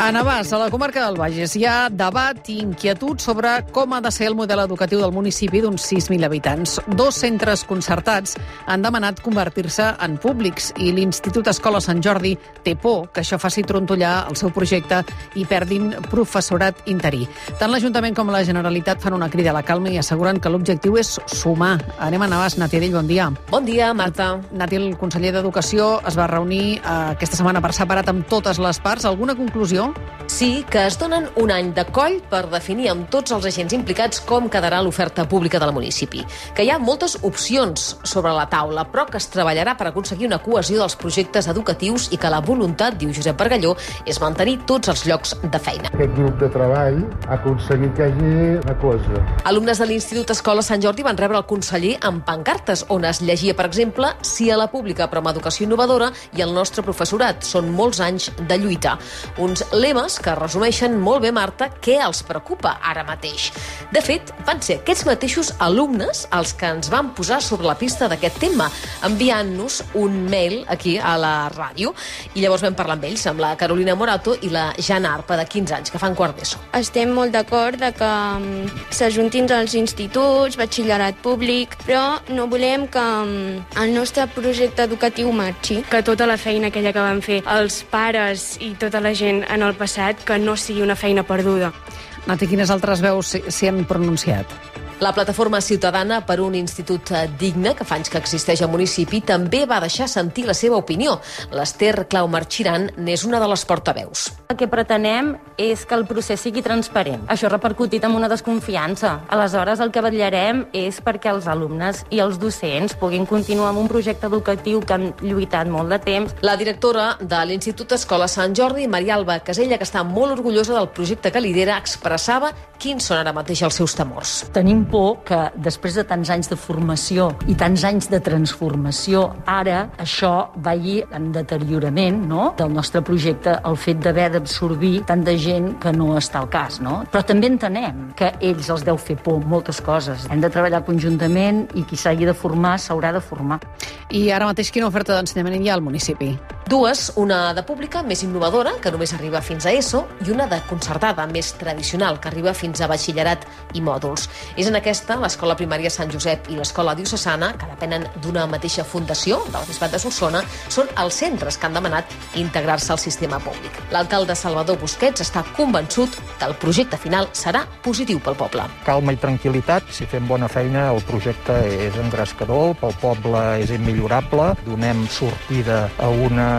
A Navàs, a la comarca del Bages, hi ha debat i inquietud sobre com ha de ser el model educatiu del municipi d'uns 6.000 habitants. 2 centres concertats han demanat convertir-se en públics i l'Institut Escola Sant Jordi té por que això faci trontollar el seu projecte i perdin professorat interí. Tant l'Ajuntament com la Generalitat fan una crida a la calma i asseguren que l'objectiu és sumar. Anem a Navàs. Nati Edell, bon dia. Bon dia, Marta. Nati, el conseller d'Educació es va reunir aquesta setmana per separat amb totes les parts. Alguna conclusió? Sí, que es donen un any de coll per definir amb tots els agents implicats com quedarà l'oferta pública del municipi. Que hi ha moltes opcions sobre la taula, però que es treballarà per aconseguir una cohesió dels projectes educatius i que la voluntat, diu Josep Bargalló, és mantenir tots els llocs de feina. Aquest grup de treball ha aconseguit que hi hagi una cohesió. Alumnes de l'Institut Escola Sant Jordi van rebre el conseller amb pancartes on es llegia, per exemple, sí a la pública però amb educació innovadora i el nostre professorat. Són molts anys de lluita. Uns lemes que resumeixen molt bé, Marta, què els preocupa ara mateix. De fet, van ser aquests mateixos alumnes els que ens van posar sobre la pista d'aquest tema, enviant-nos un mail aquí a la ràdio. I llavors vam parlar amb ells, amb la Carolina Morato i la Jana Arpa, de 15 anys, que fan quart d'ESO. Estem molt d'acord de que s'ajuntin els instituts, batxillerat públic, però no volem que el nostre projecte educatiu marxi. Que tota la feina aquella que van fer els pares i tota la gent en el passat, que no sigui una feina perduda. Nati, quines altres veus s'hi han pronunciat? La plataforma ciutadana per un institut digne, que fa anys que existeix al municipi, també va deixar sentir la seva opinió. L'Ester Clau Marchiran n'és una de les portaveus. El que pretenem és que el procés sigui transparent. Això ha repercutit en una desconfiança. Aleshores, el que vetllarem és perquè els alumnes i els docents puguin continuar amb un projecte educatiu que han lluitat molt de temps. La directora de l'Institut Escola Sant Jordi, Maria Alba Casella, que està molt orgullosa del projecte que lidera, expressava quins són ara mateix els seus temors. Tenim por que després de tants anys de formació i tants anys de transformació, ara això vagi en deteriorament, no?, del nostre projecte, el fet d'haver d'absorbir tanta gent que no està al cas, no? Però també entenem que ells els deu fer por moltes coses. Hem de treballar conjuntament i qui s'hagi de formar s'haurà de formar. I ara mateix quina oferta d'ensenyament hi ha al municipi? 2, una de pública, més innovadora, que només arriba fins a ESO, i una de concertada, més tradicional, que arriba fins a batxillerat i mòduls. És en aquesta, l'Escola Primària Sant Josep i l'Escola Diocesana, que depenen d'una mateixa fundació, del Bisbat de Solsona, són els centres que han demanat integrar-se al sistema públic. L'alcalde Salvador Busquets està convençut que el projecte final serà positiu pel poble. Calma i tranquil·litat. Si fem bona feina, el projecte és engrescador, pel poble és immillorable. Donem sortida a una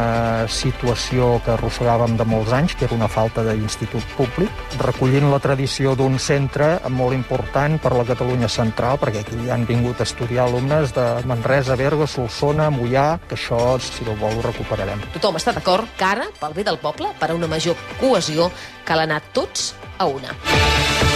situació que arrossegàvem de molts anys, que era una falta d'institut públic, recollint la tradició d'un centre molt important per la Catalunya central, perquè aquí han vingut a estudiar alumnes de Manresa, Berga, Solsona, Moià, que això, si no vol, ho recuperarem. Tothom està d'acord que ara, pel bé del poble, per a una major cohesió, cal anar tots a una.